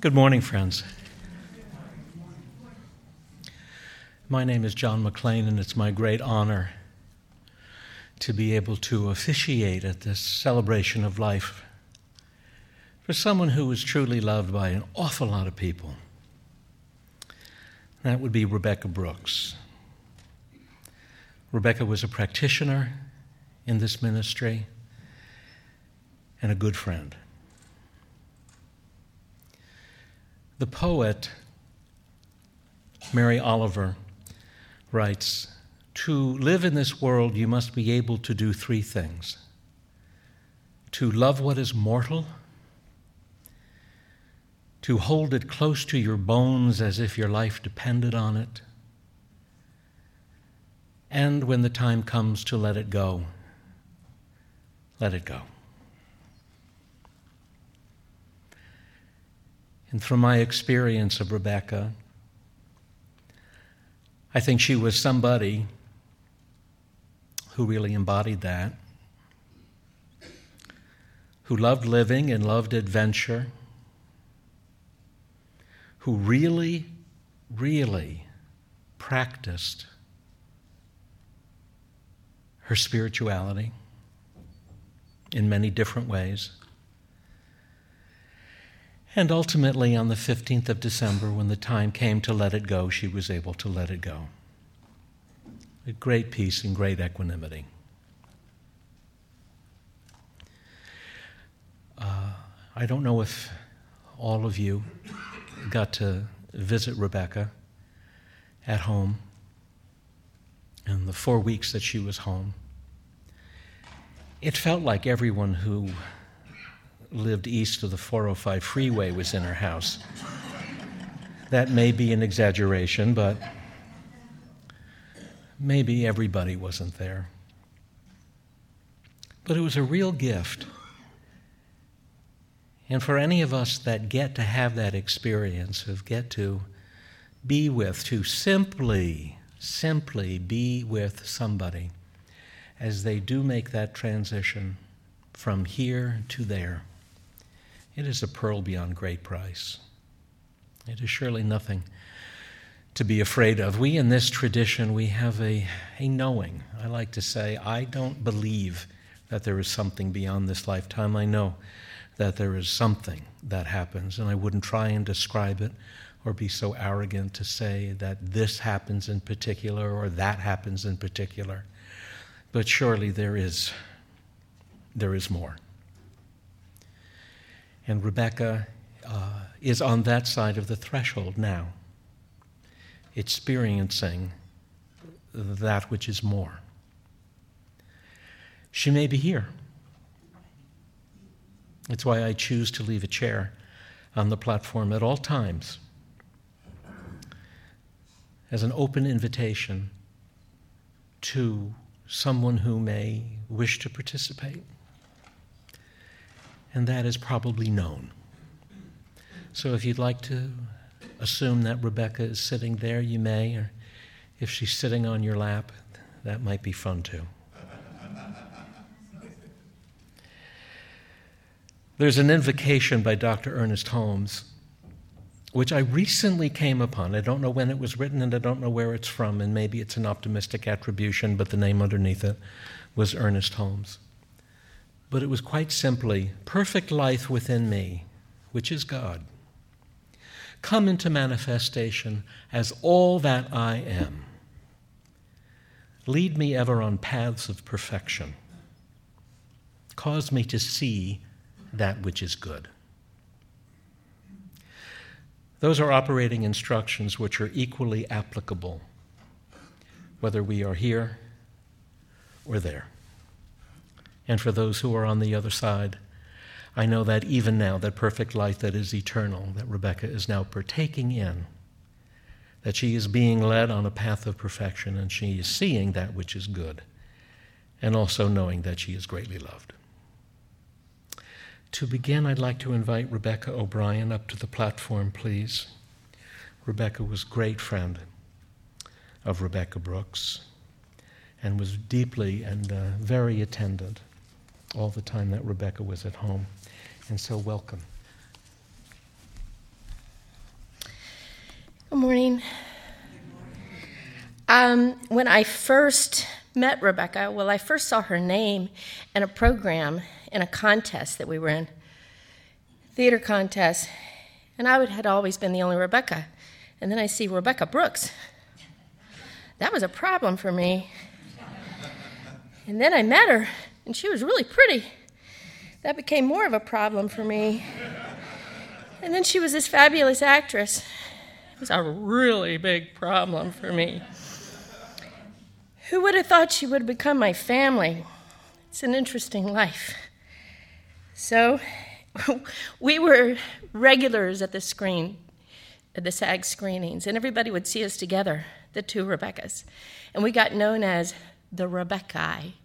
Good morning, friends. My name is John McLean, and it's my great honor to be able to officiate at this celebration of life for someone who is truly loved by an awful lot of people. That would be Rebekah Brooks. Rebekah was a practitioner in this ministry and a good friend. The poet Mary Oliver writes, "To live in this world, you must be able to do three things: to love what is mortal, to hold it close to your bones as if your life depended on it, and when the time comes to let it go, let it go." And from my experience of Rebekah, I think she was somebody who really embodied that, who loved living and loved adventure, who really, really practiced her spirituality in many different ways. And ultimately, on the 15th of December, when the time came to let it go, she was able to let it go. With great peace and great equanimity. I don't know if all of you got to visit Rebekah at home in the 4 weeks that she was home. It felt like everyone who lived east of the 405 freeway was in her house. That may be an exaggeration, but maybe everybody wasn't there. But it was a real gift. And for any of us that get to have that experience of get to be with, to simply be with somebody as they do make that transition from here to there, it is a pearl beyond great price. It is surely nothing to be afraid of. We in this tradition, we have a knowing. I like to say, I don't believe that there is something beyond this lifetime. I know that there is something that happens, and I wouldn't try and describe it or be so arrogant to say that this happens in particular or that happens in particular. But surely there is more. And Rebekah is on that side of the threshold now, experiencing that which is more. She may be here. That's why I choose to leave a chair on the platform at all times as an open invitation to someone who may wish to participate. And that is probably known. So if you'd like to assume that Rebekah is sitting there, you may, or if she's sitting on your lap, that might be fun too. There's an invocation by Dr. Ernest Holmes, which I recently came upon. I don't know when it was written and I don't know where it's from, and maybe it's an optimistic attribution, but the name underneath it was Ernest Holmes. But it was quite simply, "Perfect life within me, which is God, come into manifestation as all that I am. Lead me ever on paths of perfection. Cause me to see that which is good." Those are operating instructions which are equally applicable, whether we are here or there. And for those who are on the other side, I know that even now, that perfect life that is eternal, that Rebekah is now partaking in, that she is being led on a path of perfection, and she is seeing that which is good, and also knowing that she is greatly loved. To begin, I'd like to invite Rebekah O'Brien up to the platform, please. Rebekah was a great friend of Rebekah Brooks and was deeply and very attendant all the time that Rebekah was at home. And so welcome. morning. When I first met Rebecca, I first saw her name in a program, in a contest that we were in, theater contest, and I had always been the only Rebecca. And then I see Rebecca Brooks. That was a problem for me. And then I met her, and she was really pretty. That became more of a problem for me. And then she was this fabulous actress. It was a really big problem for me. Who would have thought she would become my family? It's an interesting life. So we were regulars at the SAG screenings, and everybody would see us together, the two Rebeccas. And we got known as the Rebeccae,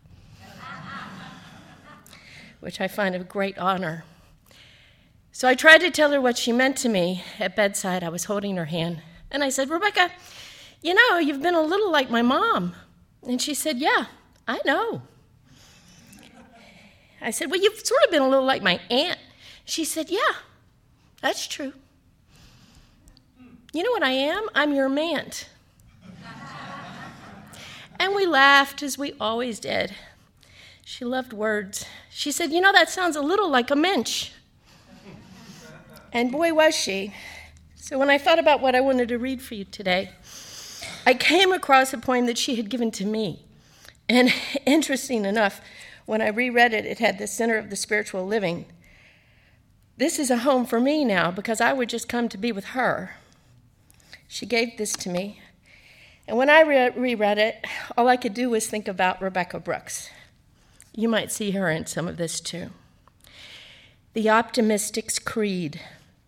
which I find a great honor. So I tried to tell her what she meant to me at bedside. I was holding her hand. And I said, Rebecca, you know, you've been a little like my mom. And she said, yeah, I know. I said, well, you've sort of been a little like my aunt. She said, yeah, that's true. You know what I am? I'm your mant. And we laughed, as we always did. She loved words. She said, you know, that sounds a little like a mensch. And boy, was she. So when I thought about what I wanted to read for you today, I came across a poem that she had given to me. And interesting enough, when I reread it, it had the center of the spiritual living. This is a home for me now because I would just come to be with her. She gave this to me. And when I reread it, all I could do was think about Rebecca Brooks. You might see her in some of this too. The Optimistic's Creed.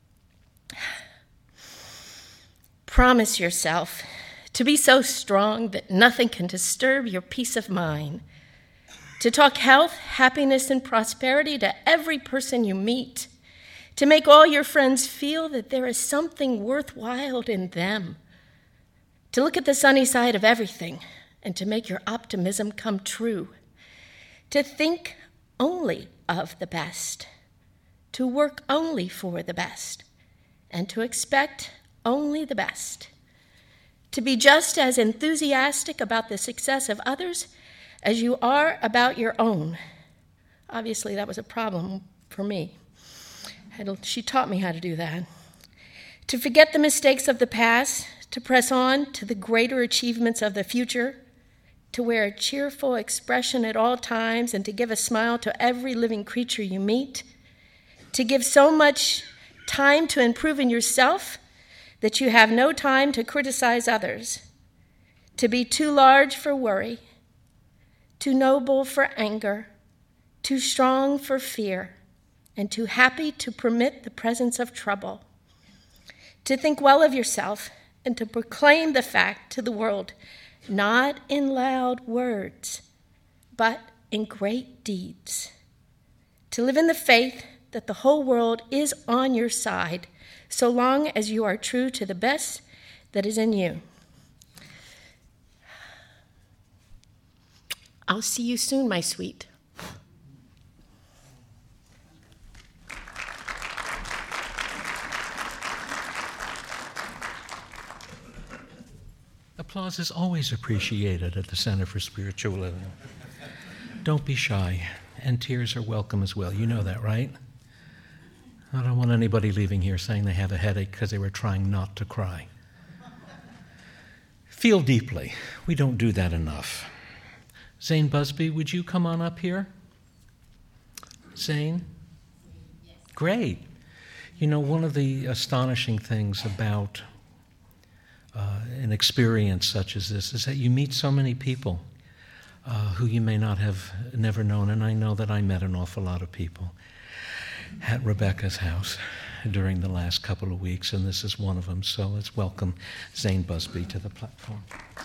Promise yourself to be so strong that nothing can disturb your peace of mind. To talk health, happiness, and prosperity to every person you meet. To make all your friends feel that there is something worthwhile in them. To look at the sunny side of everything and to make your optimism come true. To think only of the best. To work only for the best. And to expect only the best. To be just as enthusiastic about the success of others as you are about your own. Obviously, that was a problem for me. She taught me how to do that. To forget the mistakes of the past, to press on to the greater achievements of the future, to wear a cheerful expression at all times and to give a smile to every living creature you meet, to give so much time to improving yourself that you have no time to criticize others, to be too large for worry, too noble for anger, too strong for fear, and too happy to permit the presence of trouble, to think well of yourself and to proclaim the fact to the world, not in loud words, but in great deeds, to live in the faith that the whole world is on your side, so long as you are true to the best that is in you. I'll see you soon, my sweet. Applause is always appreciated at the Center for Spiritual Living. Don't be shy, and tears are welcome as well. You know that, right? I don't want anybody leaving here saying they have a headache because they were trying not to cry. Feel deeply. We don't do that enough. Zane Busby, would you come on up here? Zane? Yes. Great. You know, one of the astonishing things about an experience such as this is that you meet so many people who you may not have never known, and I know that I met an awful lot of people at Rebecca's house during the last couple of weeks, and this is one of them. So let's welcome Zane Busby to the platform.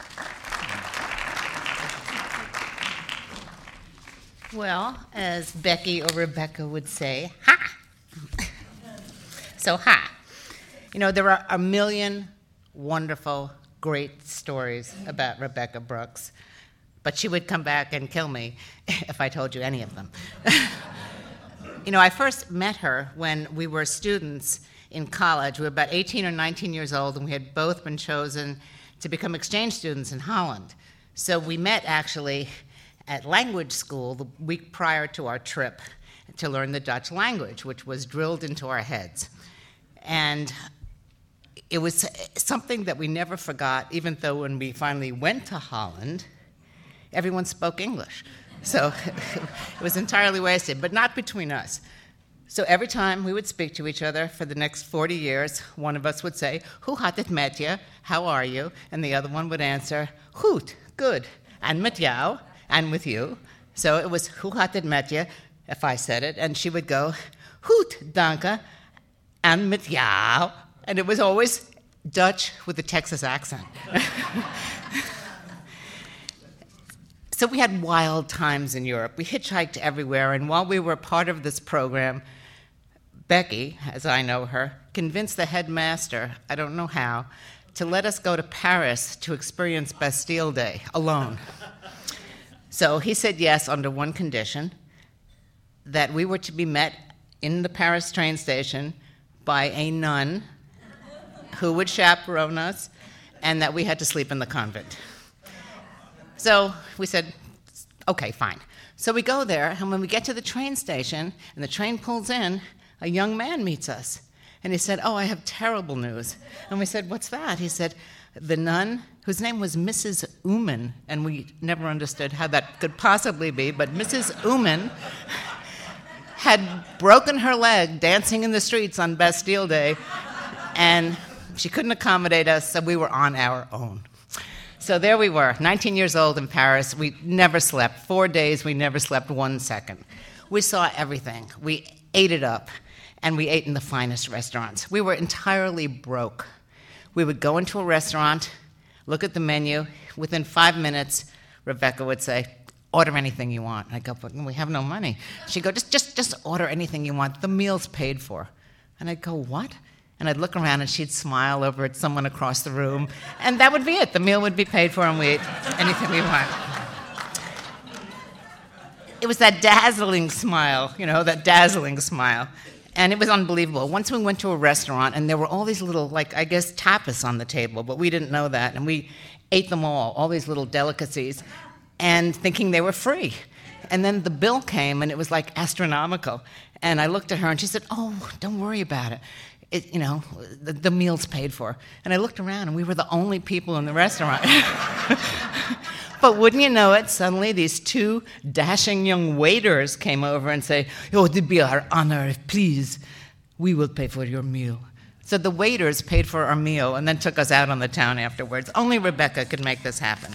Well, as Becky or Rebecca would say, ha! So, ha! You know, there are a million wonderful, great stories about Rebecca Brooks, but she would come back and kill me if I told you any of them. You know, I first met her when we were students in college. We were about 18 or 19 years old, and we had both been chosen to become exchange students in Holland. So we met actually at language school the week prior to our trip to learn the Dutch language, which was drilled into our heads. And it was something that we never forgot, even though when we finally went to Holland, everyone spoke English. So it was entirely wasted, but not between us. So every time we would speak to each other for the next 40 years, one of us would say, "Hoe gaat het met je? How are you?" And the other one would answer, "Goed, good. En met jou?" And with you. So it was, "Hoe gaat het met je?" if I said it, and she would go, "Goed, danke. En met jou?" And it was always Dutch with a Texas accent. So we had wild times in Europe. We hitchhiked everywhere, and while we were part of this program, Becky, as I know her, convinced the headmaster, I don't know how, to let us go to Paris to experience Bastille Day alone. So he said yes under one condition, that we were to be met in the Paris train station by a nun who would chaperone us, and that we had to sleep in the convent. So we said, okay, fine. So we go there, and when we get to the train station, and the train pulls in, a young man meets us. And he said, "Oh, I have terrible news." And we said, "What's that?" He said, the nun, whose name was Mrs. Oomen, and we never understood how that could possibly be, but Mrs. Oomen had broken her leg dancing in the streets on Bastille Day, and she couldn't accommodate us, so we were on our own. So there we were, 19 years old in Paris. We never slept. 4 days, we never slept 1 second. We saw everything. We ate it up, and we ate in the finest restaurants. We were entirely broke. We would go into a restaurant, look at the menu. Within 5 minutes, Rebecca would say, "Order anything you want." And I'd go, "But we have no money." She'd go, just order anything you want. The meal's paid for. And I'd go, "What?" And I'd look around, and she'd smile over at someone across the room, and that would be it. The meal would be paid for, and we'd eat anything we want. It was that dazzling smile, that dazzling smile. And it was unbelievable. Once we went to a restaurant, and there were all these little, tapas on the table, but we didn't know that, and we ate them all these little delicacies, and thinking they were free. And then the bill came, and it was astronomical. And I looked at her, and she said, "Oh, don't worry about it. The meal's paid for." And I looked around, and we were the only people in the restaurant. But wouldn't you know it, suddenly these 2 dashing young waiters came over and say, "Oh, it would be our honor, please. We will pay for your meal." So the waiters paid for our meal and then took us out on the town afterwards. Only Rebecca could make this happen.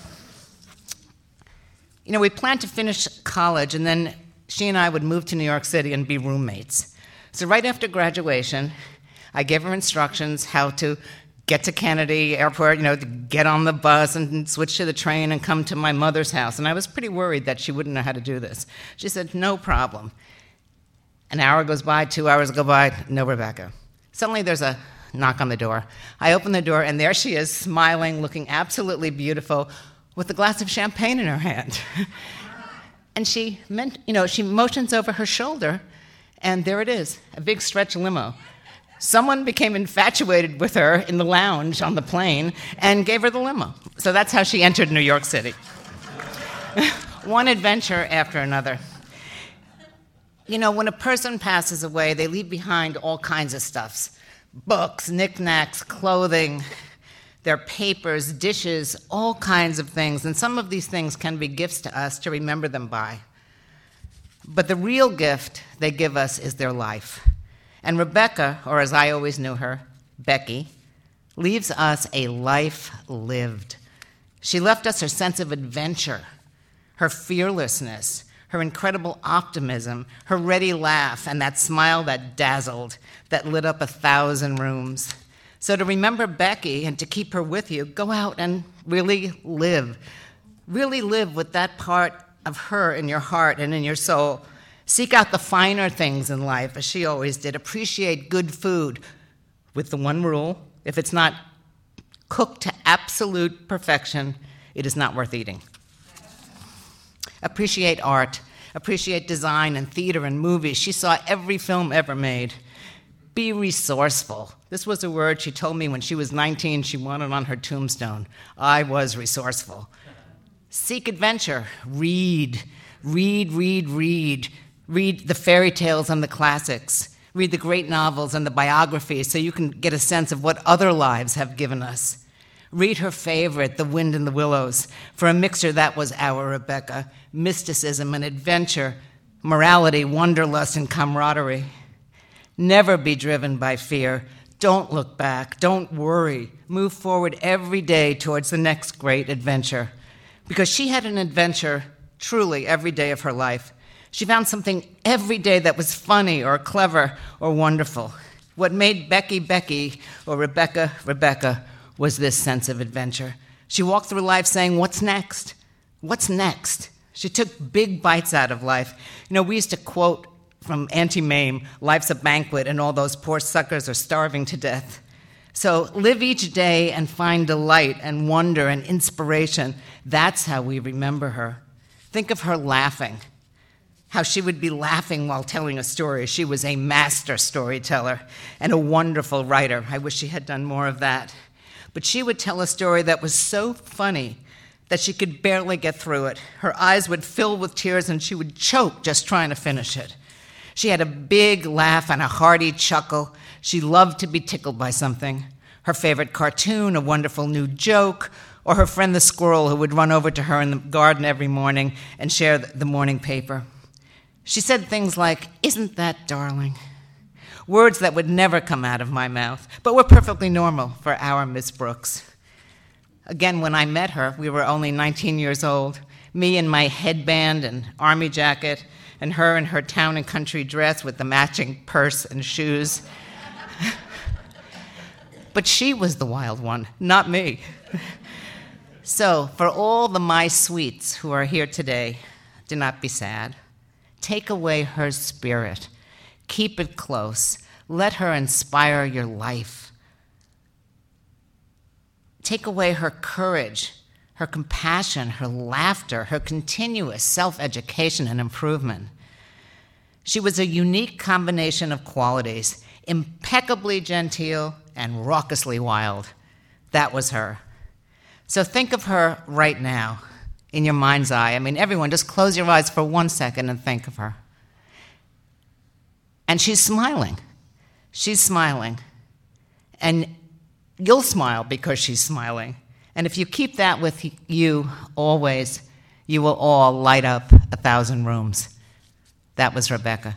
We planned to finish college, and then she and I would move to New York City and be roommates. So right after graduation, I gave her instructions how to get to Kennedy Airport, to get on the bus and switch to the train and come to my mother's house. And I was pretty worried that she wouldn't know how to do this. She said, "No problem." An hour goes by, 2 hours go by, no Rebecca. Suddenly there's a knock on the door. I open the door, and there she is, smiling, looking absolutely beautiful, with a glass of champagne in her hand. And she motions over her shoulder, and there it is, a big stretch limo. Someone became infatuated with her in the lounge on the plane and gave her the limo. So that's how she entered New York City. One adventure after another. When a person passes away, they leave behind all kinds of stuffs. Books, knickknacks, clothing, their papers, dishes, all kinds of things. And some of these things can be gifts to us to remember them by. But the real gift they give us is their life. And Rebecca, or as I always knew her, Becky, leaves us a life lived. She left us her sense of adventure, her fearlessness, her incredible optimism, her ready laugh, and that smile that dazzled, that lit up 1,000 rooms. So to remember Becky and to keep her with you, go out and really live. Really live with that part of her in your heart and in your soul. Seek out the finer things in life, as she always did. Appreciate good food, with the one rule: if it's not cooked to absolute perfection, it is not worth eating. Appreciate art. Appreciate design and theater and movies. She saw every film ever made. Be resourceful. This was a word she told me when she was 19 she wanted on her tombstone. I was resourceful. Seek adventure. Read. Read the fairy tales and the classics. Read the great novels and the biographies so you can get a sense of what other lives have given us. Read her favorite, The Wind in the Willows. For a mixture, that was our Rebecca. Mysticism and adventure, morality, wanderlust, and camaraderie. Never be driven by fear. Don't look back. Don't worry. Move forward every day towards the next great adventure. Because she had an adventure truly every day of her life. She found something every day that was funny or clever or wonderful. What made Becky Becky or Rebecca Rebecca was this sense of adventure. She walked through life saying, what's next? What's next? She took big bites out of life. You know, we used to quote from Auntie Mame, life's a banquet and all those poor suckers are starving to death. So live each day and find delight and wonder and inspiration. That's how we remember her. Think of her laughing, how she would be laughing while telling a story. She was a master storyteller and a wonderful writer. I wish she had done more of that. But she would tell a story that was so funny that she could barely get through it. Her eyes would fill with tears and she would choke just trying to finish it. She had a big laugh and a hearty chuckle. She loved to be tickled by something. Her favorite cartoon, a wonderful new joke, or her friend the squirrel who would run over to her in the garden every morning and share the morning paper. She said things like, "Isn't that darling?" Words that would never come out of my mouth, but were perfectly normal for our Miss Brooks. Again, when I met her, we were only 19 years old, me in my headband and army jacket, and her in her town and country dress with the matching purse and shoes. But she was the wild one, not me. So, for all the my sweets who are here today, do not be sad. Take away her spirit. Keep it close. Let her inspire your life. Take away her courage, her compassion, her laughter, her continuous self-education and improvement. She was a unique combination of qualities, impeccably genteel and raucously wild. That was her. So think of her right now in your mind's eye. I mean, everyone, just close your eyes for 1 second and think of her. And she's smiling. She's smiling. And you'll smile because she's smiling. And if you keep that with you always, you will all light up 1,000 rooms. That was Rebecca.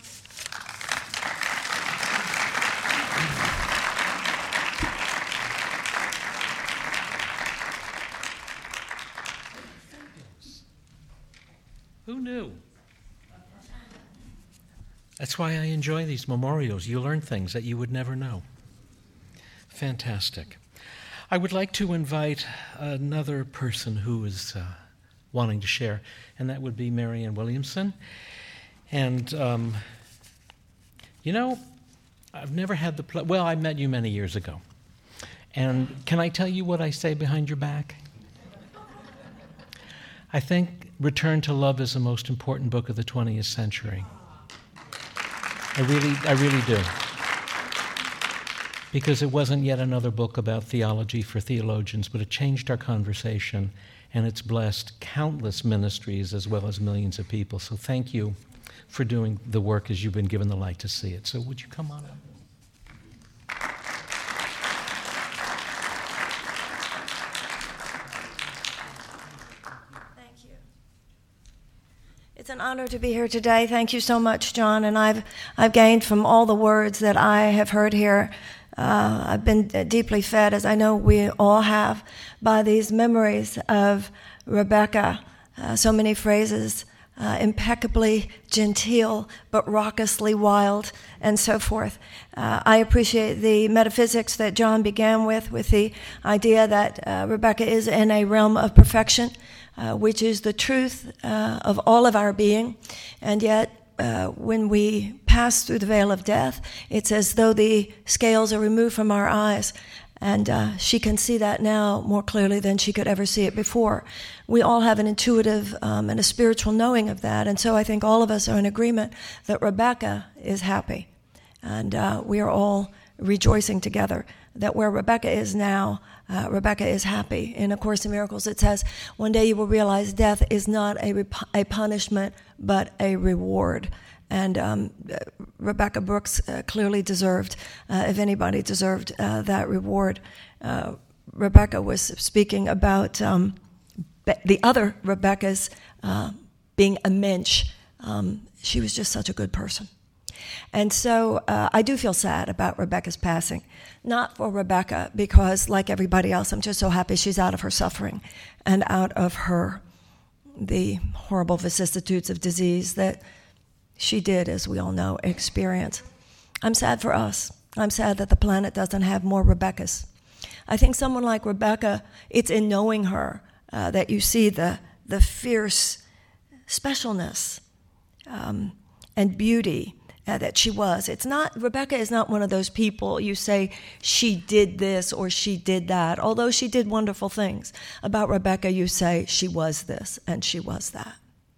Who knew? That's why I enjoy these memorials. You learn things that you would never know. Fantastic. I would like to invite another person who is wanting to share, and that would be Marianne Williamson. And, you know, I've never had the pleasure. Well, I met you many years ago. And can I tell you what I say behind your back? I think Return to Love is the most important book of the 20th century. I really do. Because it wasn't yet another book about theology for theologians, but it changed our conversation, and it's blessed countless ministries as well as millions of people. So thank you for doing the work as you've been given the light to see it. So would you come on up? It's an honor to be here today. Thank you so much, John. And I've gained from all the words that I have heard here. I've been deeply fed, as I know we all have, by these memories of Rebecca. So many phrases, impeccably genteel, but raucously wild, and so forth. I appreciate the metaphysics that John began with the idea that Rebecca is in a realm of perfection, which is the truth of all of our being. And yet, when we pass through the veil of death, it's as though the scales are removed from our eyes. And she can see that now more clearly than she could ever see it before. We all have an intuitive and a spiritual knowing of that. And so I think all of us are in agreement that Rebecca is happy. And we are all rejoicing together that where Rebecca is now, Rebecca is happy. In A Course in Miracles, it says, one day you will realize death is not a punishment, but a reward. And Rebecca Brooks clearly deserved, if anybody deserved that reward. Rebecca was speaking about the other Rebecca's being a mensch. She was just such a good person. And so I do feel sad about Rebecca's passing. Not for Rebecca, because like everybody else, I'm just so happy she's out of her suffering and out of the horrible vicissitudes of disease that she did, as we all know, experience. I'm sad for us. I'm sad that the planet doesn't have more Rebeccas. I think someone like Rebecca, it's in knowing her that you see the fierce specialness and beauty that she was. Rebecca is not one of those people you say she did this or she did that. Although she did wonderful things. About Rebecca, you say she was this and she was that.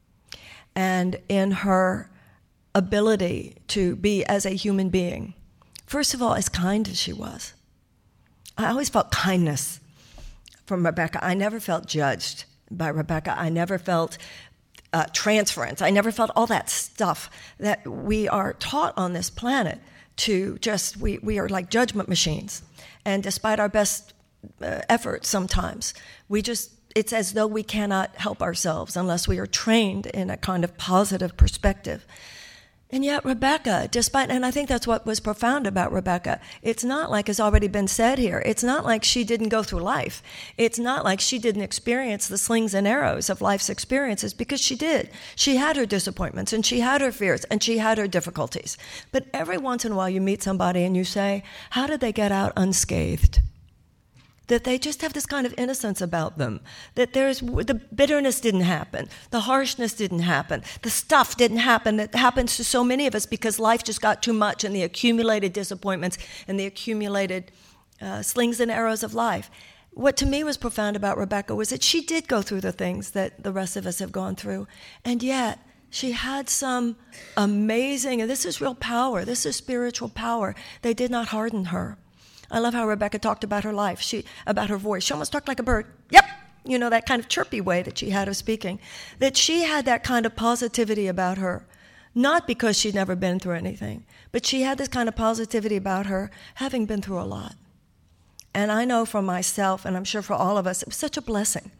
And in her ability to be as a human being, first of all, as kind as she was. I always felt kindness from Rebecca. I never felt judged by Rebecca. I never felt transference. I never felt all that stuff that we are taught on this planet to we are like judgment machines. And despite our best efforts sometimes, it's as though we cannot help ourselves unless we are trained in a kind of positive perspective. And yet Rebecca, and I think that's what was profound about Rebecca, it's not like has already been said here, it's not like she didn't go through life. It's not like she didn't experience the slings and arrows of life's experiences, because she did. She had her disappointments, and she had her fears, and she had her difficulties. But every once in a while you meet somebody and you say, how did they get out unscathed? That they just have this kind of innocence about them, that the bitterness didn't happen, the harshness didn't happen, the stuff didn't happen that happens to so many of us because life just got too much, and the accumulated disappointments and the accumulated slings and arrows of life. What to me was profound about Rebecca was that she did go through the things that the rest of us have gone through, and yet she had some amazing, and this is real power, this is spiritual power. They did not harden her. I love how Rebecca talked about her life, about her voice. She almost talked like a bird. Yep, that kind of chirpy way that she had of speaking. That she had that kind of positivity about her, not because she'd never been through anything, but she had this kind of positivity about her, having been through a lot. And I know for myself, and I'm sure for all of us, it was such a blessing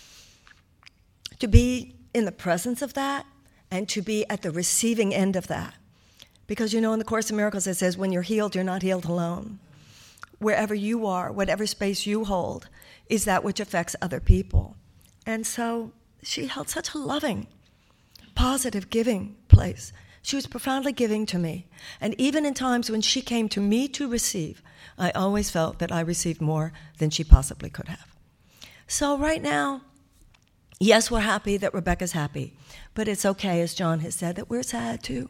to be in the presence of that and to be at the receiving end of that. Because in the Course in Miracles it says, when you're healed, you're not healed alone. Wherever you are, whatever space you hold, is that which affects other people. And so she held such a loving, positive, giving place. She was profoundly giving to me. And even in times when she came to me to receive, I always felt that I received more than she possibly could have. So right now, yes, we're happy that Rebecca's happy, but it's okay, as John has said, that we're sad too.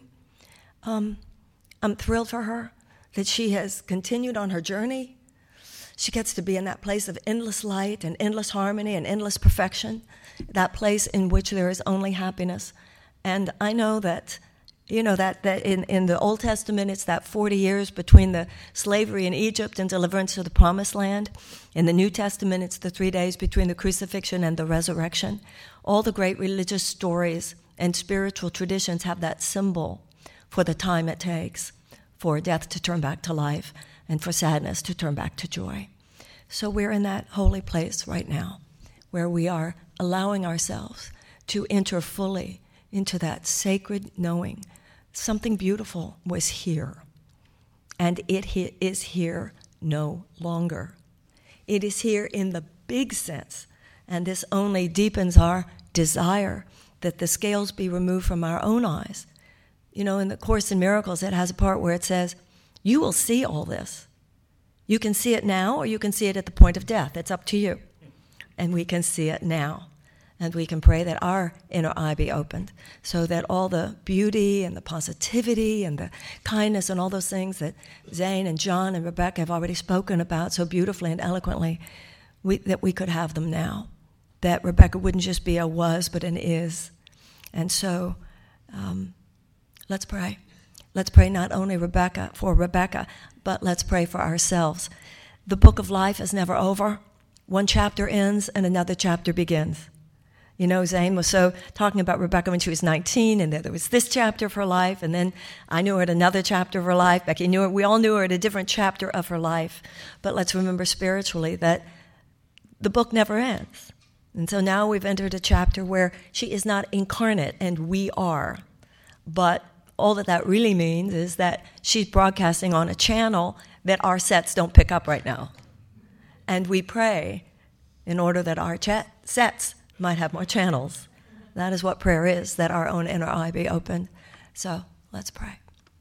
I'm thrilled for her that she has continued on her journey. She gets to be in that place of endless light and endless harmony and endless perfection, that place in which there is only happiness. And I know that, that in the Old Testament, it's that 40 years between the slavery in Egypt and deliverance to the Promised Land. In the New Testament, it's the 3 days between the crucifixion and the resurrection. All the great religious stories and spiritual traditions have that symbol for the time it takes for death to turn back to life and for sadness to turn back to joy. So we're in that holy place right now where we are allowing ourselves to enter fully into that sacred knowing. Something beautiful was here, and it is here no longer. It is here in the big sense, and this only deepens our desire that the scales be removed from our own eyes. In the Course in Miracles, it has a part where it says, you will see all this. You can see it now, or you can see it at the point of death. It's up to you. And we can see it now. And we can pray that our inner eye be opened so that all the beauty and the positivity and the kindness and all those things that Zane and John and Rebecca have already spoken about so beautifully and eloquently, that we could have them now. That Rebecca wouldn't just be a was, but an is. And so let's pray. Let's pray not only for Rebecca, but let's pray for ourselves. The book of life is never over. One chapter ends and another chapter begins. You know, Zane was so talking about Rebecca when she was 19, and there was this chapter of her life, and then I knew her at another chapter of her life. Becky knew her. We all knew her at a different chapter of her life. But let's remember spiritually that the book never ends. And so now we've entered a chapter where she is not incarnate, and we are. But all that really means is that she's broadcasting on a channel that our sets don't pick up right now. And we pray in order that our sets might have more channels. That is what prayer is, that our own inner eye be opened. So let's pray.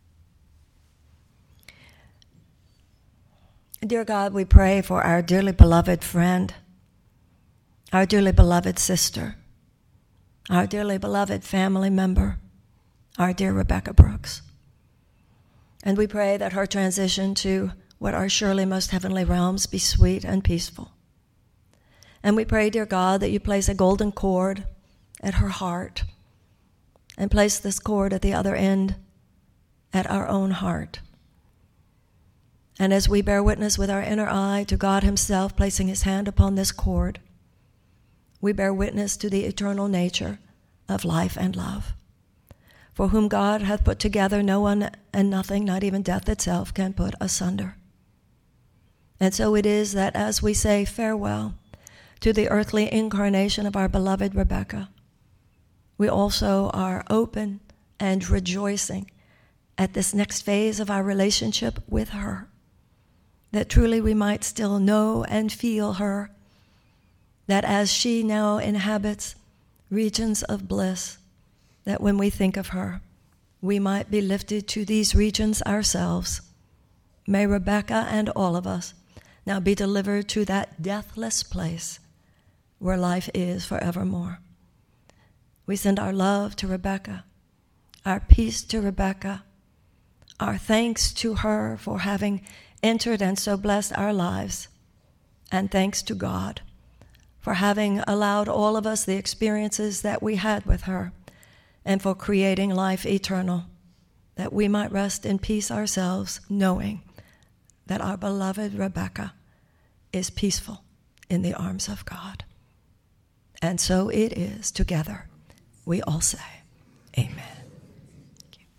Dear God, we pray for our dearly beloved friend, our dearly beloved sister, our dearly beloved family member, our dear Rebecca Brooks. And we pray that her transition to what are surely most heavenly realms be sweet and peaceful. And we pray, dear God, that you place a golden cord at her heart and place this cord at the other end at our own heart. And as we bear witness with our inner eye to God himself placing his hand upon this cord, we bear witness to the eternal nature of life and love. For whom God hath put together, no one and nothing, not even death itself, can put asunder. And so it is that as we say farewell to the earthly incarnation of our beloved Rebecca, we also are open and rejoicing at this next phase of our relationship with her, that truly we might still know and feel her, that as she now inhabits regions of bliss, that when we think of her, we might be lifted to these regions ourselves. May Rebecca and all of us now be delivered to that deathless place where life is forevermore. We send our love to Rebecca, our peace to Rebecca, our thanks to her for having entered and so blessed our lives, and thanks to God for having allowed all of us the experiences that we had with her, and for creating life eternal, that we might rest in peace ourselves, knowing that our beloved Rebecca is peaceful in the arms of God. And so it is. Together, we all say, amen. Thank you.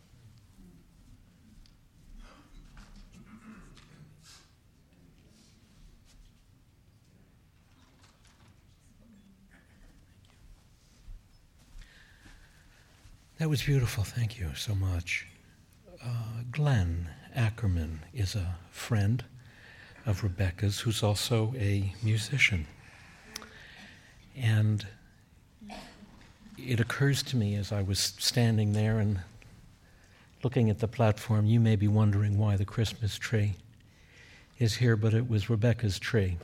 That was beautiful. Thank you so much. Glenn Ackerman is a friend of Rebecca's who's also a musician. And it occurs to me as I was standing there and looking at the platform, you may be wondering why the Christmas tree is here, but it was Rebecca's tree.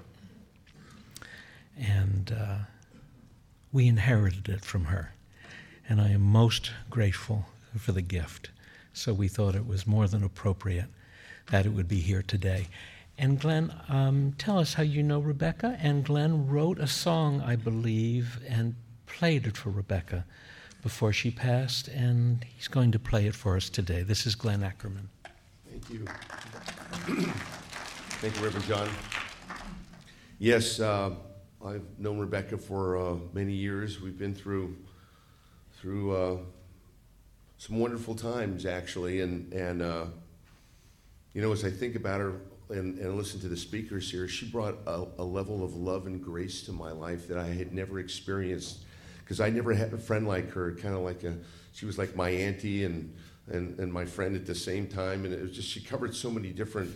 And we inherited it from her. And I am most grateful for the gift. So we thought it was more than appropriate that it would be here today. And Glenn, tell us how you know Rebecca. And Glenn wrote a song, I believe, and played it for Rebecca before she passed, and he's going to play it for us today. This is Glenn Ackerman. Thank you. Thank you, Reverend John. Yes, I've known Rebecca for many years. We've been through some wonderful times, actually, and you know, as I think about her and listen to the speakers here, she brought a level of love and grace to my life that I had never experienced, because I never had a friend like her. Kind of like she was like my auntie and my friend at the same time, and it was just, she covered so many different,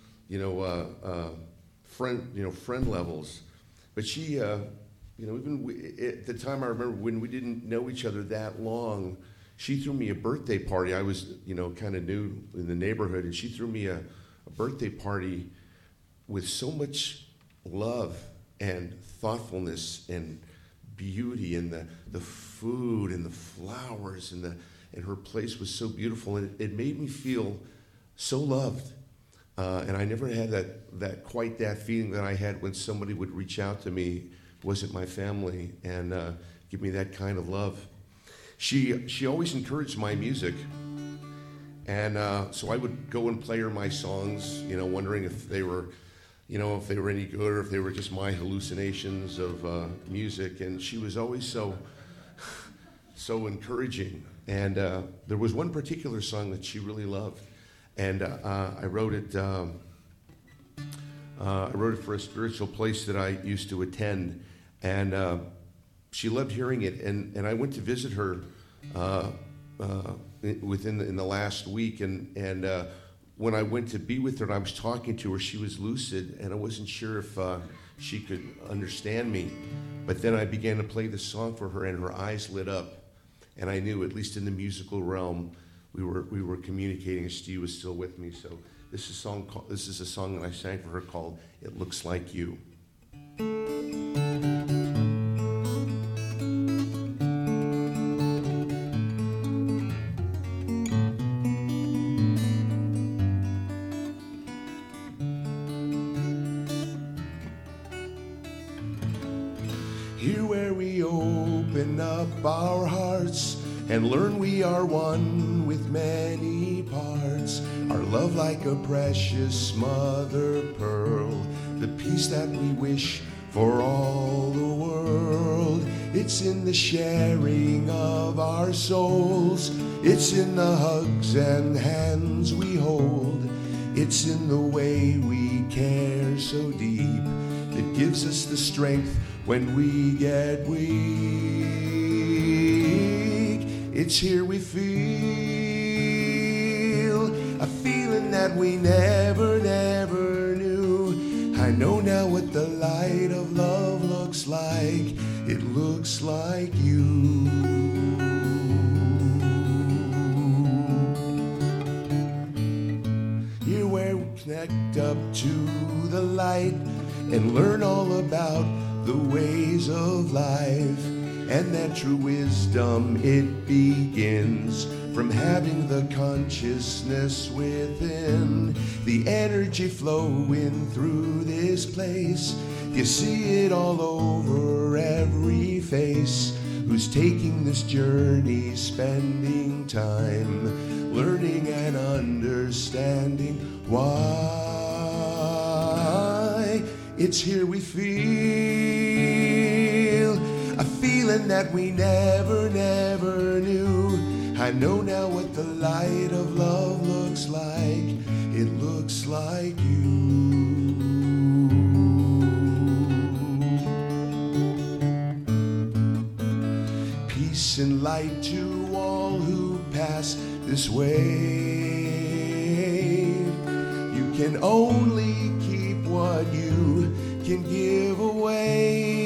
friend levels. But she, even at the time, I remember when we didn't know each other that long, she threw me a birthday party. I was, kind of new in the neighborhood, and she threw me a birthday party with so much love and thoughtfulness and beauty, and the food and the flowers and her place was so beautiful, and it made me feel so loved. And I never had that feeling that I had when somebody would reach out to me, wasn't my family, and give me that kind of love. She always encouraged my music, And so I would go and play her my songs, wondering if they were, if they were any good or if they were just my hallucinations of music. And she was always so encouraging. And there was one particular song that she really loved, and I wrote it. I wrote it for a spiritual place that I used to attend, and she loved hearing it. And I went to visit her in the last week, and when I went to be with her and I was talking to her, she was lucid, and I wasn't sure if she could understand me. But then I began to play the song for her, and her eyes lit up. And I knew, at least in the musical realm, we were communicating, and she was still with me. So this is a song that I sang for her called "It Looks Like You." Here where we open up our hearts and learn we are one with many parts. Our love like a precious mother pearl, the peace that we wish for all the world. It's in the sharing of our souls. It's in the hugs and hands we hold. It's in the way we care so deep that gives us the strength when we get weak. It's here we feel a feeling that we never knew. I know now what the light of love looks like. It looks like you. Here where we connect up to the light and learn all about the ways of life, and that true wisdom, it begins from having the consciousness within, the energy flowing through this place. You see it all over every face, who's taking this journey, spending time, learning and understanding why. It's here we feel a feeling that we never knew. I know now what the light of love looks like. It looks like you. Peace and light to all who pass this way. You can only keep what you can give away.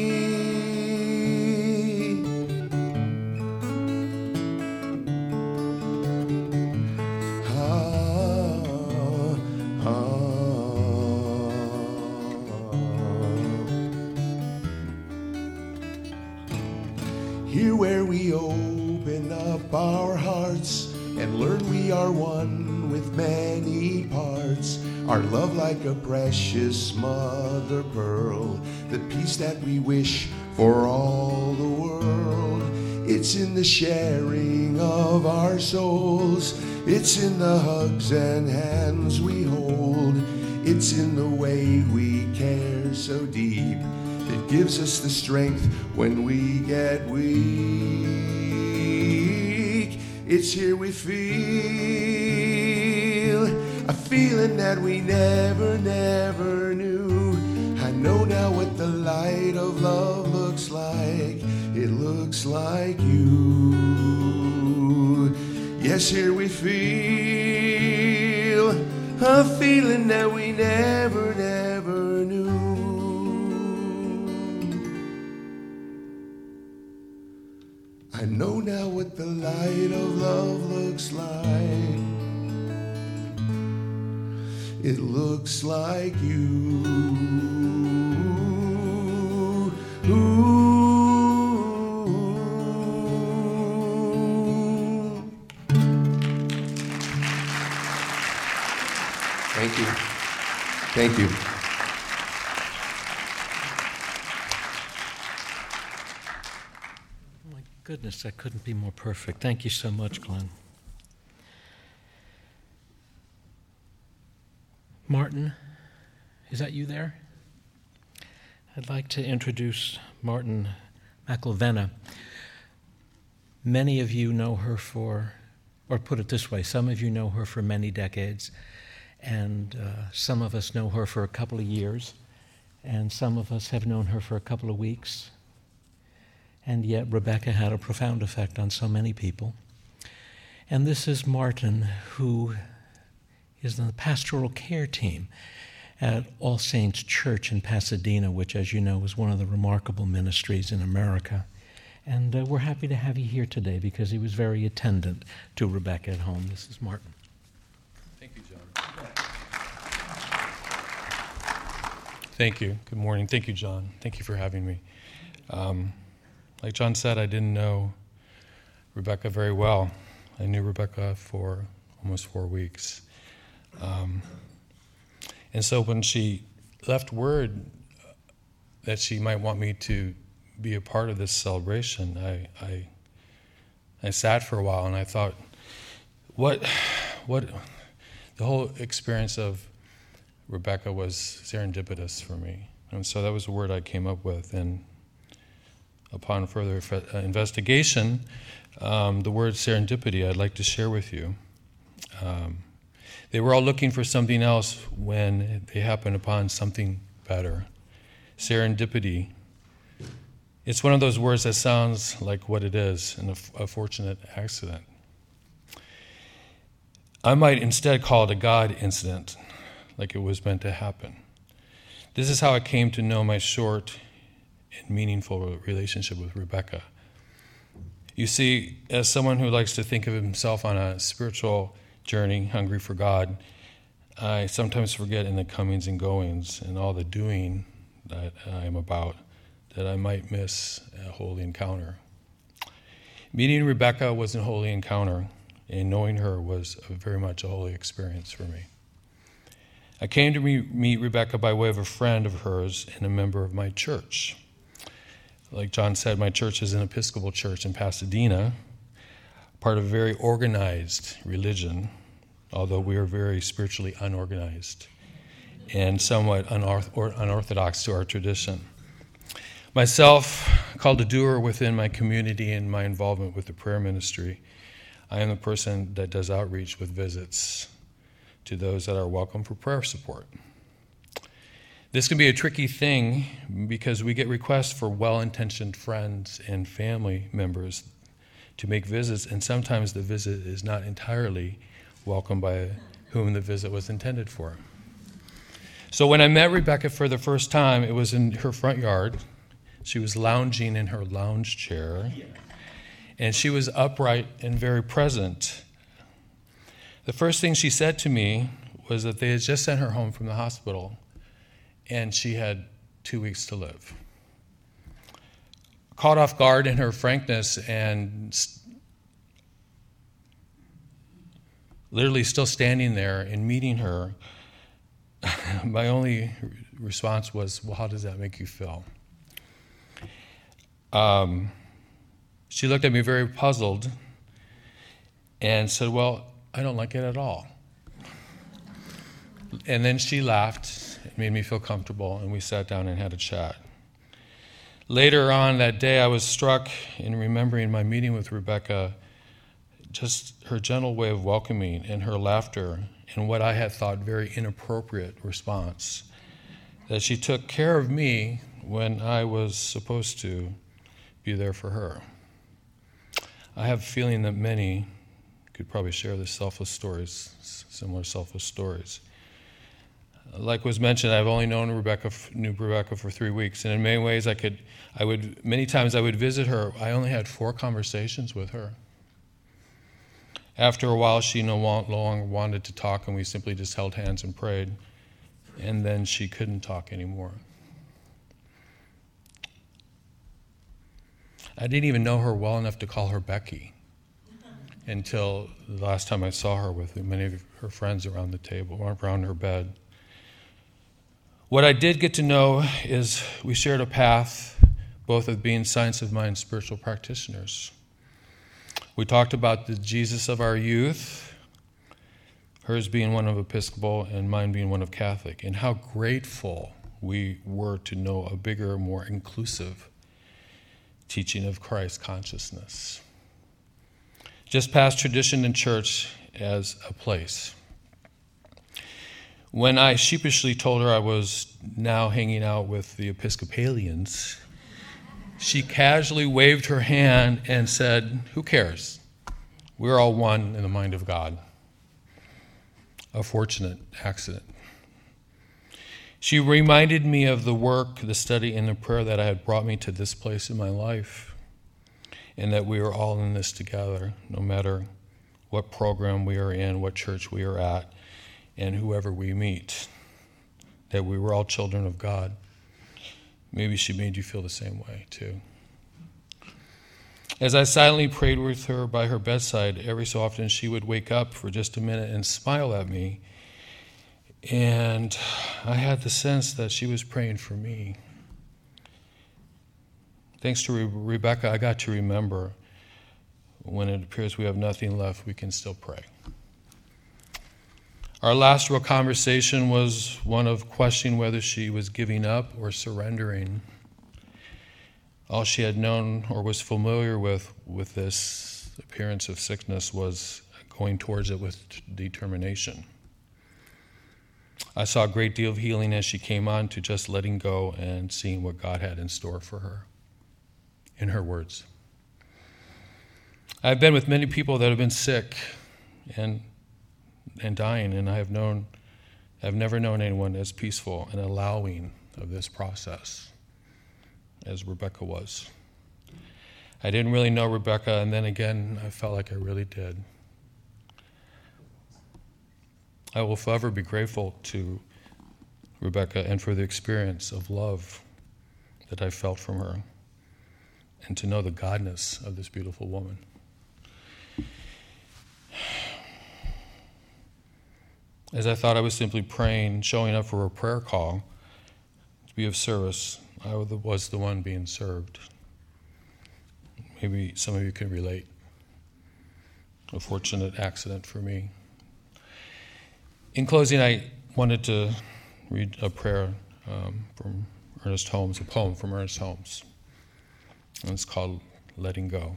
Here where we open up our hearts and learn we are one with many parts. Our love like a precious mother pearl, the peace that we wish for all the world. It's in the sharing of our souls. It's in the hugs and hands we hold. It's in the way we care so deep that gives us the strength when we get weak. It's here we feel a feeling that we never knew. I know now what the light of love looks like. It looks like you. Yes, here we feel a feeling that we never knew. I know now what the light of love looks like. It looks like you. Thank you. Thank you. My goodness, that couldn't be more perfect. Thank you so much, Glenn. Martin, is that you there? I'd like to introduce Martin McIlvenna. Many of you know her for, or put it this way, some of you know her for many decades, and some of us know her for a couple of years, and some of us have known her for a couple of weeks, and yet Rebecca had a profound effect on so many people. And this is Martin, who is in the pastoral care team at All Saints Church in Pasadena, which, as you know, is one of the remarkable ministries in America. And we're happy to have you here today because he was very attendant to Rebecca at home. This is Martin. Thank you, John. Thank you. Good morning. Thank you, John. Thank you for having me. Like John said, I didn't know Rebecca very well. I knew Rebecca for almost 4 weeks. And so when she left word that she might want me to be a part of this celebration, I sat for a while and I thought, what the whole experience of Rebecca was serendipitous for me. And so that was a word I came up with. And upon further investigation, the word serendipity I'd like to share with you. They were all looking for something else when they happened upon something better. Serendipity. It's one of those words that sounds like what it is, a fortunate accident. I might instead call it a God incident, like it was meant to happen. This is how I came to know my short and meaningful relationship with Rebecca. You see, as someone who likes to think of himself on a spiritual journey, hungry for God, I sometimes forget in the comings and goings and all the doing that I am about that I might miss a holy encounter. Meeting Rebecca was a holy encounter, and knowing her was very much a holy experience for me. I came to meet Rebecca by way of a friend of hers and a member of my church. Like John said, my church is an Episcopal church in Pasadena, part of a very organized religion, although we are very spiritually unorganized and somewhat unorthodox to our tradition. Myself, called a doer within my community and my involvement with the prayer ministry, I am the person that does outreach with visits to those that are welcome for prayer support. This can be a tricky thing because we get requests for well-intentioned friends and family members to make visits, and sometimes the visit is not entirely welcome by whom the visit was intended for. So when I met Rebecca for the first time, it was in her front yard. She was lounging in her lounge chair, and she was upright and very present. The first thing she said to me was that they had just sent her home from the hospital, and she had 2 weeks to live. Caught off guard in her frankness and literally still standing there and meeting her, my only response was, well, how does that make you feel? She looked at me very puzzled and said, well, I don't like it at all. And then she laughed. It made me feel comfortable, and we sat down and had a chat. Later on that day, I was struck in remembering my meeting with Rebecca, just her gentle way of welcoming and her laughter and what I had thought very inappropriate response, that she took care of me when I was supposed to be there for her. I have a feeling that many could probably share the selfless stories, similar selfless stories. Like was mentioned, I've only knew Rebecca for 3 weeks, and in many ways many times I would visit her. I only had 4 conversations with her. After a while, she no longer wanted to talk, and we simply just held hands and prayed, and then she couldn't talk anymore. I didn't even know her well enough to call her Becky until the last time I saw her with many of her friends around the table, around her bed. What I did get to know is we shared a path, both of being Science of Mind spiritual practitioners. We talked about the Jesus of our youth, hers being one of Episcopal and mine being one of Catholic, and how grateful we were to know a bigger, more inclusive teaching of Christ consciousness. Just past tradition in church as a place. When I sheepishly told her I was now hanging out with the Episcopalians, she casually waved her hand and said, "Who cares? We're all one in the mind of God." A fortunate accident. She reminded me of the work, the study, and the prayer that had brought me to this place in my life, and that we are all in this together, no matter what program we are in, what church we are at, and whoever we meet, that we were all children of God. Maybe she made you feel the same way, too. As I silently prayed with her by her bedside, every so often she would wake up for just a minute and smile at me. And I had the sense that she was praying for me. Thanks to Rebecca, I got to remember when it appears we have nothing left, we can still pray. Our last real conversation was one of questioning whether she was giving up or surrendering. All she had known or was familiar with this appearance of sickness was going towards it with determination. I saw a great deal of healing as she came on to just letting go and seeing what God had in store for her. In her words, I've been with many people that have been sick and dying, and I've never known anyone as peaceful and allowing of this process as Rebecca was. I didn't really know Rebecca, and then again, I felt like I really did. I will forever be grateful to Rebecca and for the experience of love that I felt from her, and to know the godness of this beautiful woman. As I thought I was simply praying, showing up for a prayer call to be of service, I was the one being served. Maybe some of you can relate. A fortunate accident for me. In closing, I wanted to read a prayer from Ernest Holmes, a poem from Ernest Holmes. And it's called Letting Go.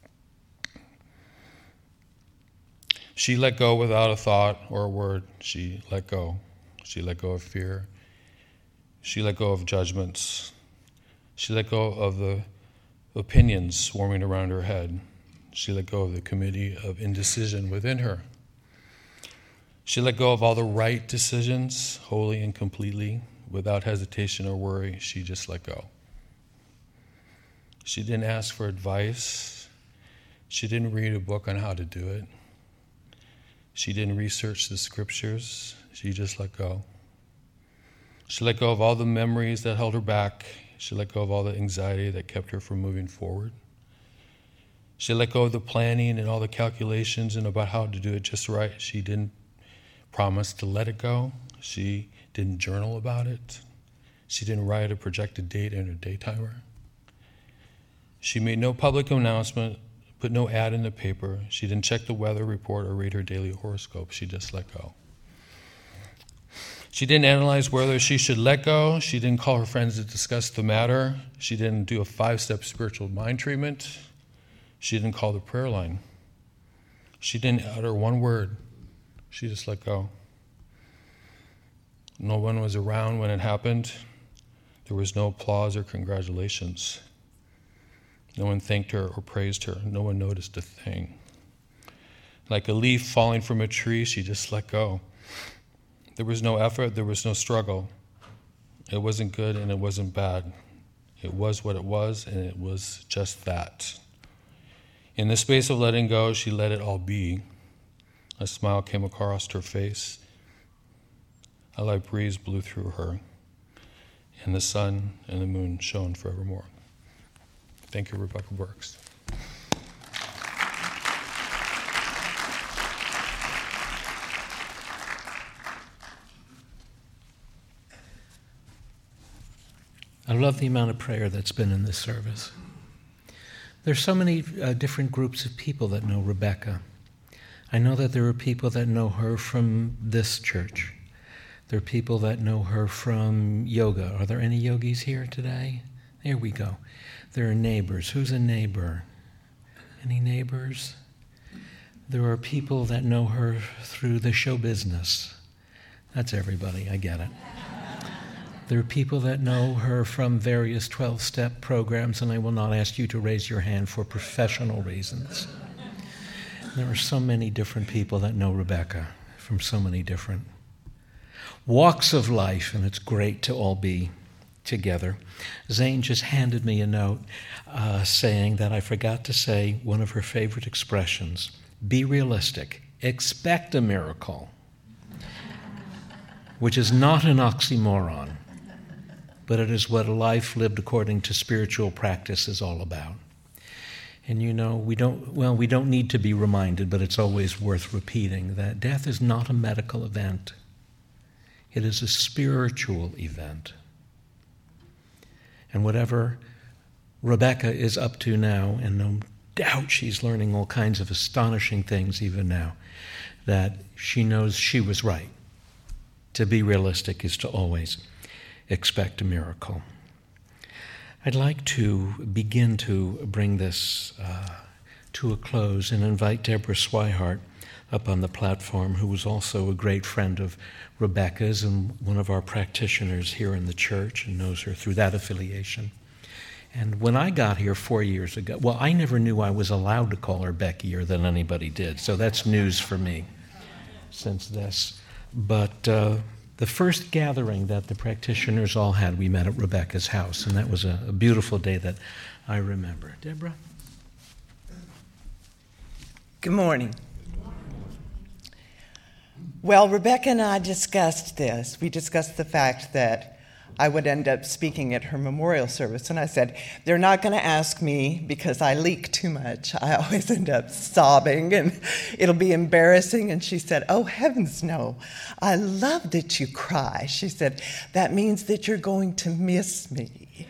She let go without a thought or a word. She let go. She let go of fear. She let go of judgments. She let go of the opinions swarming around her head. She let go of the committee of indecision within her. She let go of all the right decisions, wholly and completely, without hesitation or worry. She just let go. She didn't ask for advice. She didn't read a book on how to do it. She didn't research the scriptures. She just let go. She let go of all the memories that held her back. She let go of all the anxiety that kept her from moving forward. She let go of the planning and all the calculations and about how to do it just right. She didn't promise to let it go. She didn't journal about it. She didn't write a projected date in her day timer. She made no public announcement, put no ad in the paper. She didn't check the weather report or read her daily horoscope. She just let go. She didn't analyze whether she should let go. She didn't call her friends to discuss the matter. She didn't do a 5-step spiritual mind treatment. She didn't call the prayer line. She didn't utter one word. She just let go. No one was around when it happened. There was no applause or congratulations. No one thanked her or praised her. No one noticed a thing. Like a leaf falling from a tree, she just let go. There was no effort, there was no struggle. It wasn't good and it wasn't bad. It was what it was, and it was just that. In the space of letting go, she let it all be. A smile came across her face. A light breeze blew through her, and the sun and the moon shone forevermore. Thank you, Rebecca Burks. I love the amount of prayer that's been in this service. There's so many different groups of people that know Rebecca. I know that there are people that know her from this church. There are people that know her from yoga. Are there any yogis here today? There we go. There are neighbors. Who's a neighbor? Any neighbors? There are people that know her through the show business. That's everybody, I get it. There are people that know her from various 12-step programs, and I will not ask you to raise your hand for professional reasons. There are so many different people that know Rebecca from so many different walks of life, and it's great to all be together. Zane just handed me a note saying that I forgot to say one of her favorite expressions. Be realistic. Expect a miracle, which is not an oxymoron, but it is what a life lived according to spiritual practice is all about. And you know, we don't need to be reminded, but it's always worth repeating that death is not a medical event. It is a spiritual event. And whatever Rebecca is up to now, and no doubt she's learning all kinds of astonishing things even now, that she knows she was right. To be realistic is to always expect a miracle. I'd like to begin to bring this to a close and invite Deborah Swihart up on the platform, who was also a great friend of Rebecca's and one of our practitioners here in the church and knows her through that affiliation. And when I got here 4 years ago, well, I never knew I was allowed to call her Becky or that anybody did, so that's news for me since this. But the first gathering that the practitioners all had, we met at Rebecca's house, and that was a beautiful day that I remember. Deborah? Good morning. Well, Rebecca and I discussed this. We discussed the fact that I would end up speaking at her memorial service, and I said, they're not going to ask me because I leak too much. I always end up sobbing, and it'll be embarrassing. And she said, oh, heavens no. I love that you cry. She said, that means that you're going to miss me.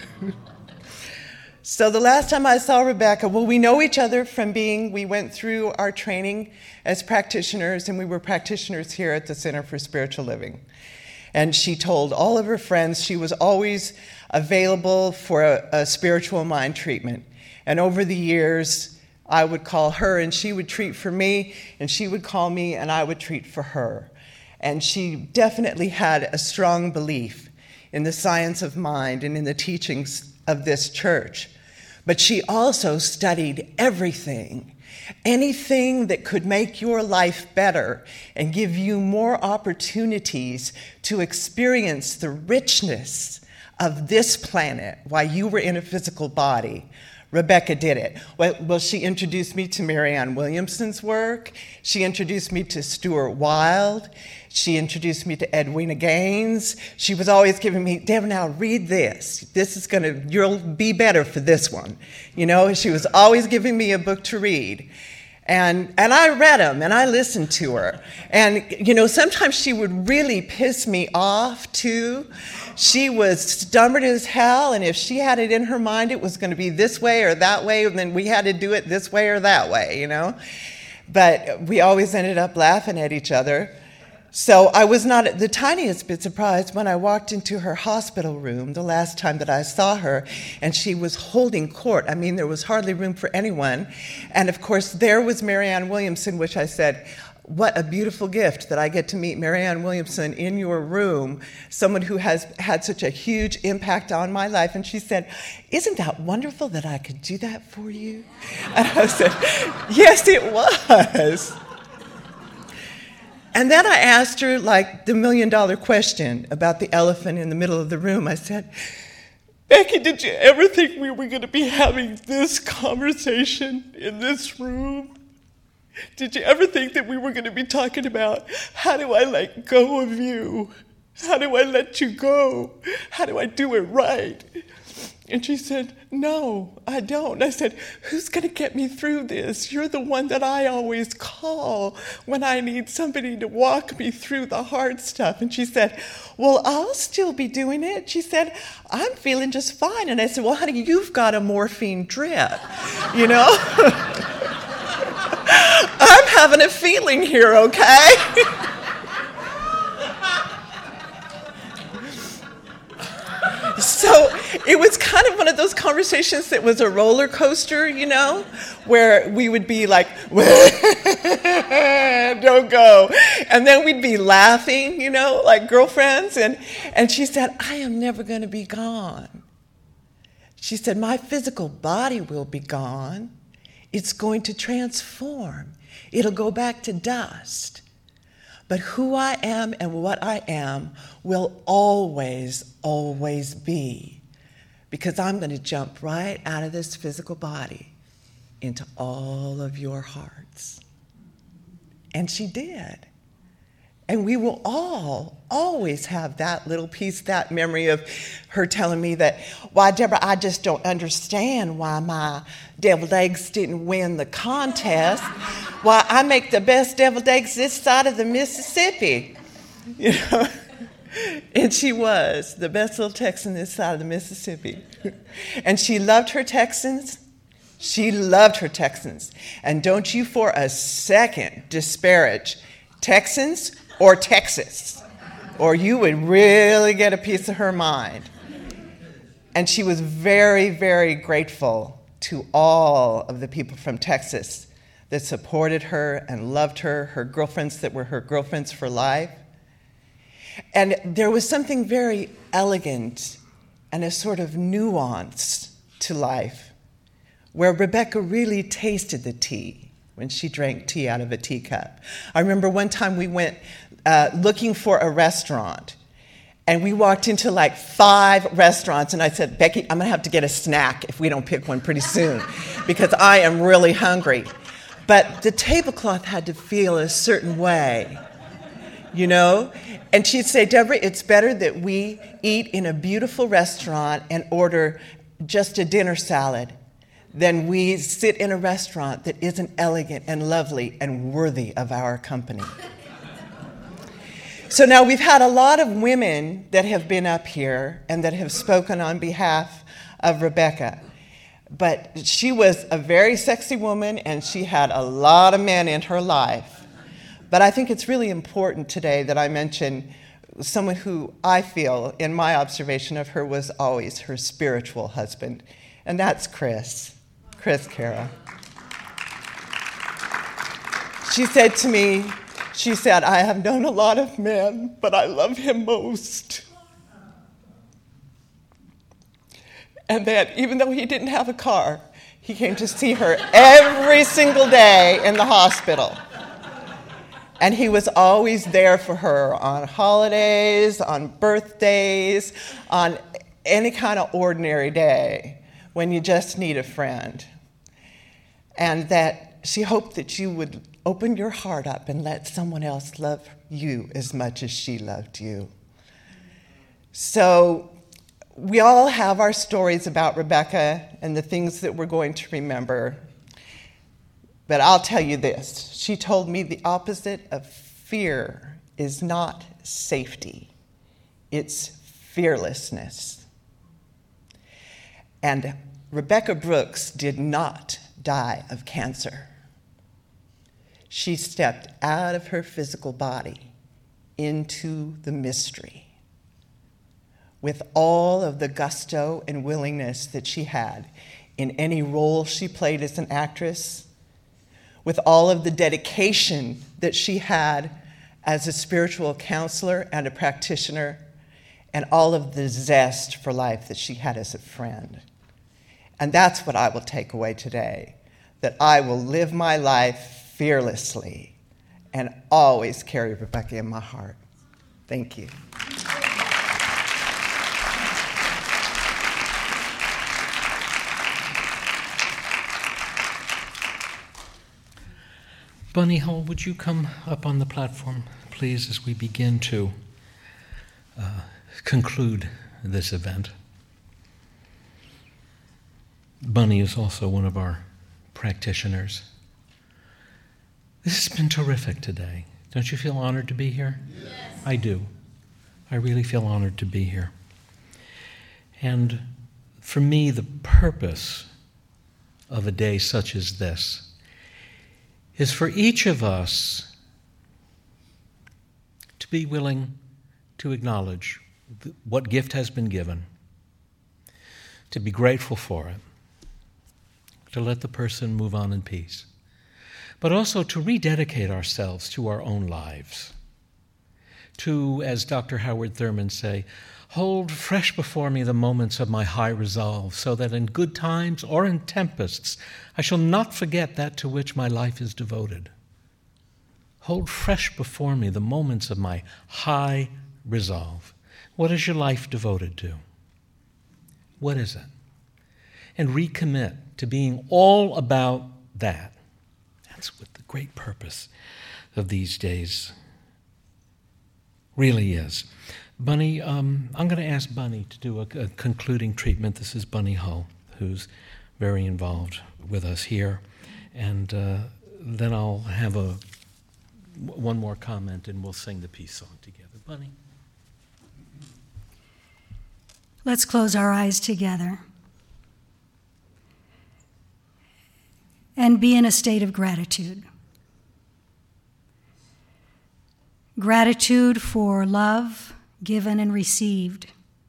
So the last time I saw Rebecca, well, we know each other from we went through our training as practitioners, and we were practitioners here at the Center for Spiritual Living. And she told all of her friends she was always available for a spiritual mind treatment. And over the years, I would call her, and she would treat for me, and she would call me, and I would treat for her. And she definitely had a strong belief in the science of mind and in the teachings of this church. But she also studied everything, anything that could make your life better and give you more opportunities to experience the richness of this planet while you were in a physical body. Rebecca did it. Well, she introduced me to Marianne Williamson's work. She introduced me to Stuart Wilde. She introduced me to Edwina Gaines. She was always giving me, Deb, now read this. This is you'll be better for this one. You know, she was always giving me a book to read. And I read them, and I listened to her. And, you know, sometimes she would really piss me off, too. She was stubborn as hell, and if she had it in her mind it was going to be this way or that way, and then we had to do it this way or that way, you know. But we always ended up laughing at each other. So I was not the tiniest bit surprised when I walked into her hospital room the last time that I saw her, and she was holding court. I mean, there was hardly room for anyone. And, of course, there was Marianne Williamson, which I said, what a beautiful gift that I get to meet Marianne Williamson in your room, someone who has had such a huge impact on my life. And she said, isn't that wonderful that I could do that for you? And I said, yes, it was. And then I asked her, like, the million-dollar question about the elephant in the middle of the room. I said, Becky, did you ever think we were going to be having this conversation in this room? Did you ever think that we were going to be talking about, how do I let go of you? How do I let you go? How do I do it right? And she said, no, I don't. I said, who's going to get me through this? You're the one that I always call when I need somebody to walk me through the hard stuff. And she said, well, I'll still be doing it. She said, I'm feeling just fine. And I said, well, honey, you've got a morphine drip, you know? I'm having a feeling here, okay? So it was kind of one of those conversations that was a roller coaster, you know, where we would be like, don't go. And then we'd be laughing, you know, like girlfriends. And she said, I am never going to be gone. She said, my physical body will be gone. It's going to transform. It'll go back to dust. But who I am and what I am will always, always be. Because I'm going to jump right out of this physical body into all of your hearts. And she did. And we will all always have that little piece, that memory of her telling me that, why, Deborah, I just don't understand why my deviled eggs didn't win the contest. Why, I make the best deviled eggs this side of the Mississippi. You know? And she was the best little Texan this side of the Mississippi. And she loved her Texans. She loved her Texans. And don't you for a second disparage Texans or Texas, or you would really get a piece of her mind. And she was very, very grateful to all of the people from Texas that supported her and loved her, her girlfriends that were her girlfriends for life. And there was something very elegant and a sort of nuance to life, where Rebecca really tasted the tea when she drank tea out of a teacup. I remember one time we went looking for a restaurant, and we walked into like 5 restaurants, and I said, Becky, I'm gonna have to get a snack if we don't pick one pretty soon, because I am really hungry. But the tablecloth had to feel a certain way, you know? And she'd say, Deborah, it's better that we eat in a beautiful restaurant and order just a dinner salad than we sit in a restaurant that isn't elegant and lovely and worthy of our company. So now we've had a lot of women that have been up here and that have spoken on behalf of Rebecca. But she was a very sexy woman, and she had a lot of men in her life. But I think it's really important today that I mention someone who I feel, in my observation of her, was always her spiritual husband, and that's Chris Cara. She said to me, I have known a lot of men, but I love him most. And that even though he didn't have a car, he came to see her every single day in the hospital. And he was always there for her on holidays, on birthdays, on any kind of ordinary day when you just need a friend. And that she hoped that you would open your heart up and let someone else love you as much as she loved you. So we all have our stories about Rebecca and the things that we're going to remember. But I'll tell you this. She told me the opposite of fear is not safety. It's fearlessness. And Rebecca Brooks did not die of cancer. She stepped out of her physical body into the mystery with all of the gusto and willingness that she had in any role she played as an actress, with all of the dedication that she had as a spiritual counselor and a practitioner, and all of the zest for life that she had as a friend. And that's what I will take away today, that I will live my life fearlessly and always carry Rebecca in my heart. Thank you. Bunny Hall, would you come up on the platform, please, as we begin to conclude this event? Bunny is also one of our practitioners. This has been terrific today. Don't you feel honored to be here? Yes. I do. I really feel honored to be here. And for me, the purpose of a day such as this is for each of us to be willing to acknowledge what gift has been given, to be grateful for it, to let the person move on in peace, but also to rededicate ourselves to our own lives, to, as Dr. Howard Thurman say, hold fresh before me the moments of my high resolve, so that in good times or in tempests I shall not forget that to which my life is devoted. Hold fresh before me the moments of my high resolve. What is your life devoted to? What is it? And recommit to being all about that. That's what the great purpose of these days really is. Bunny, I'm going to ask Bunny to do a concluding treatment. This is Bunny Hull, who's very involved with us here. And then I'll have one more comment and we'll sing the peace song together. Bunny? Let's close our eyes together and be in a state of gratitude. Gratitude for love given and received.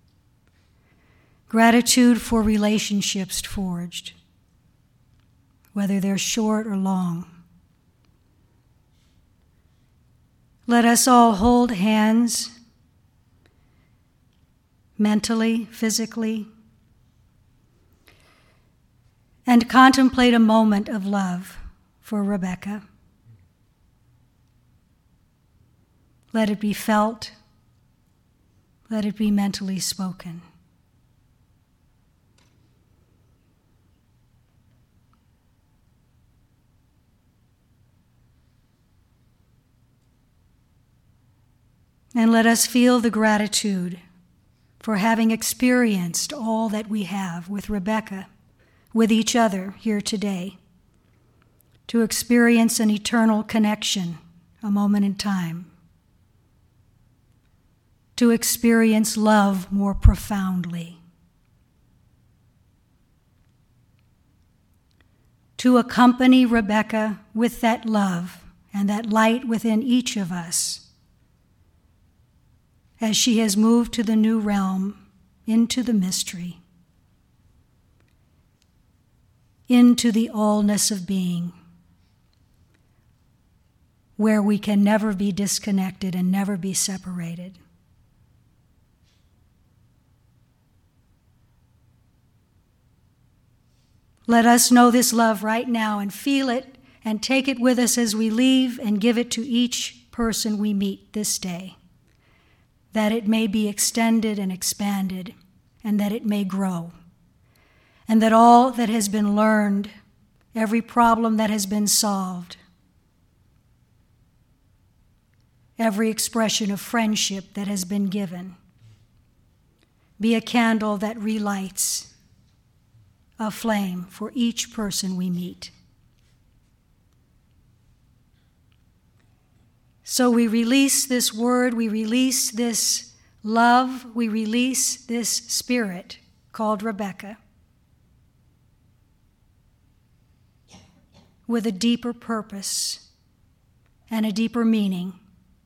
Gratitude for relationships forged, whether they're short or long. Let us all hold hands, mentally, physically, and contemplate a moment of love for Rebecca. Let it be felt. Let it be mentally spoken. And let us feel the gratitude for having experienced all that we have with Rebecca, with each other here today, to experience an eternal connection, a moment in time, to experience love more profoundly, to accompany Rebecca with that love and that light within each of us as she has moved to the new realm, into the mystery, into the allness of being, where we can never be disconnected and never be separated. Let us know this love right now and feel it and take it with us as we leave and give it to each person we meet this day, that it may be extended and expanded and that it may grow, and that all that has been learned, every problem that has been solved, every expression of friendship that has been given, be a candle that relights a flame for each person we meet. So we release this word, we release this love, we release this spirit called Rebecca with a deeper purpose and a deeper meaning,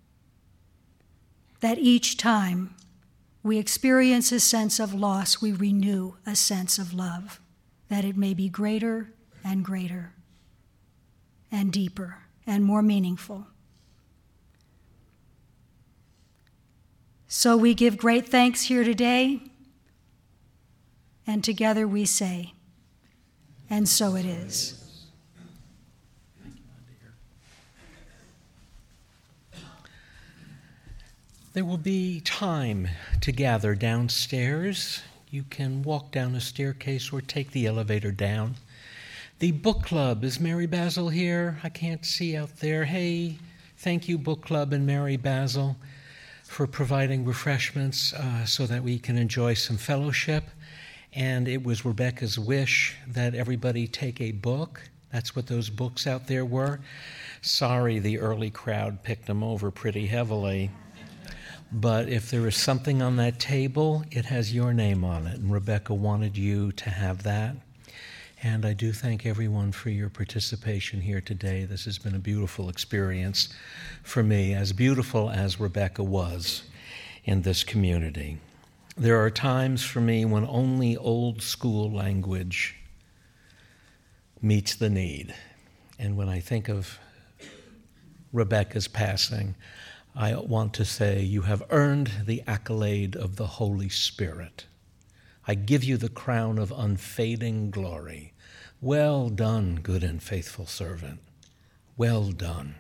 that each time we experience a sense of loss, we renew a sense of love, that it may be greater and greater and deeper and more meaningful. So we give great thanks here today, and together we say, and so it is. There will be time to gather downstairs. You can walk down a staircase or take the elevator down. The book club, is Mary Basil here? I can't see out there. Hey, thank you, book club and Mary Basil, for providing refreshments so that we can enjoy some fellowship. And it was Rebecca's wish that everybody take a book. That's what those books out there were. Sorry, the early crowd picked them over pretty heavily. But if there is something on that table, it has your name on it, and Rebecca wanted you to have that. And I do thank everyone for your participation here today. This has been a beautiful experience for me, as beautiful as Rebecca was in this community. There are times for me when only old school language meets the need. And when I think of Rebecca's passing, I want to say, you have earned the accolade of the Holy Spirit. I give you the crown of unfading glory. Well done, good and faithful servant. Well done.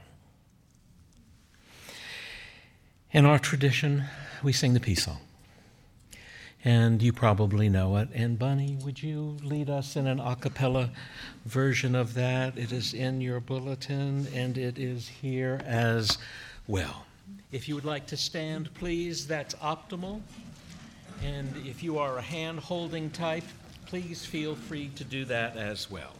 In our tradition, we sing the peace song. And you probably know it. And Bunny, would you lead us in an a cappella version of that? It is in your bulletin, and it is here as well. If you would like to stand, please, that's optimal. And if you are a hand-holding type, please feel free to do that as well.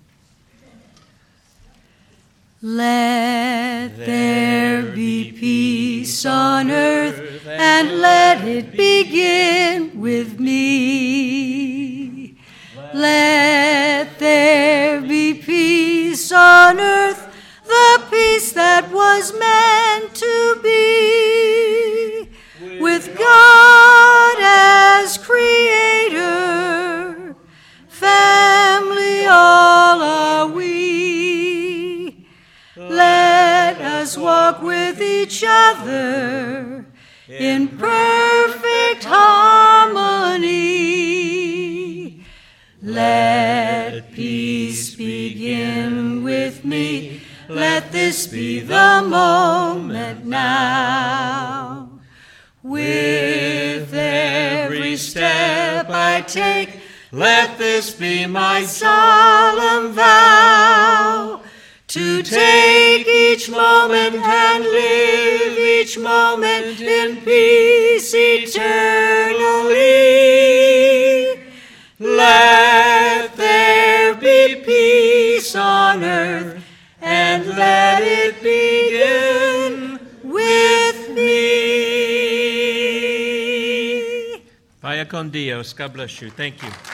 Let there be peace on earth, and let it begin with me. Let there be peace on earth, the peace that was meant to be, with God as creator, family all are we. Let us walk with each other in perfect harmony. Let peace begin with me. Let this be the moment now. With every step I take, let this be my solemn vow, to take each moment and live each moment in peace eternally. Let there be peace on earth, and let it begin with me. Vaya con Dios. God bless you. Thank you.